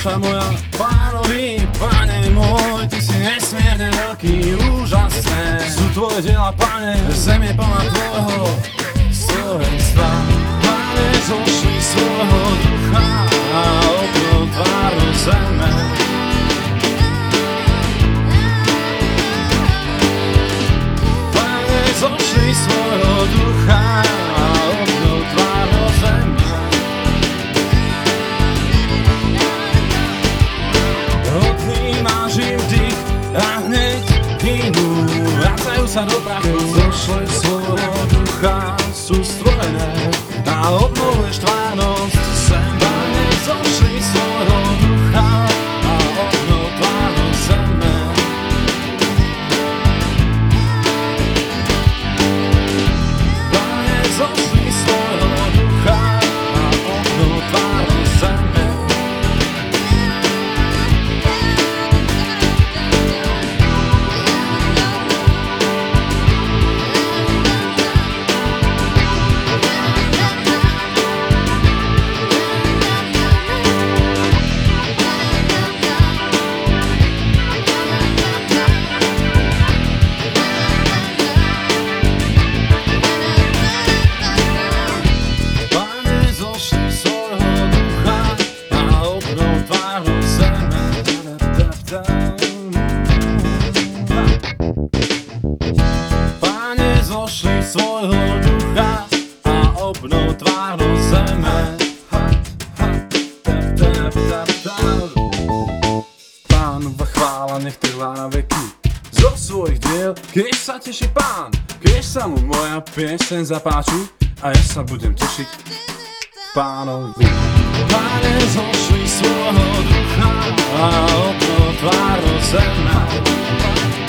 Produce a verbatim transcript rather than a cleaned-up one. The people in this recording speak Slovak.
duša moja. Pánovi, Pane môj, Ty si nesmierne veľký, úžasné sú Tvoje diela, Pane, zem je plná Tvojho slovenstva. Pane, zošli svojho ducha a obnov tváru zeme. Pane, zošli svojho ducha a obnov tváru zeme. Odnímaš im dých a hneď hynú, vracajú sa do prachu. Zošli svojho ducha, sú stvorené a obnovuješ tvárnosť zem. Pane, zošli svojho ducha a obnov tvárnosť zeme. Pane, zošli svojho ducha a obnov tvárnosť zeme. Pane, zošli svojho ducha a obnov tvárnosť zeme. Pánova chvála nech trvá na veky zo svojich diel, keď sa teší Pán, keď sa mu moja pieseň zapáči a ja sa budem tešiť Pánovi. Pane, zošli svojho ducha a obnov tvárnosť zeme.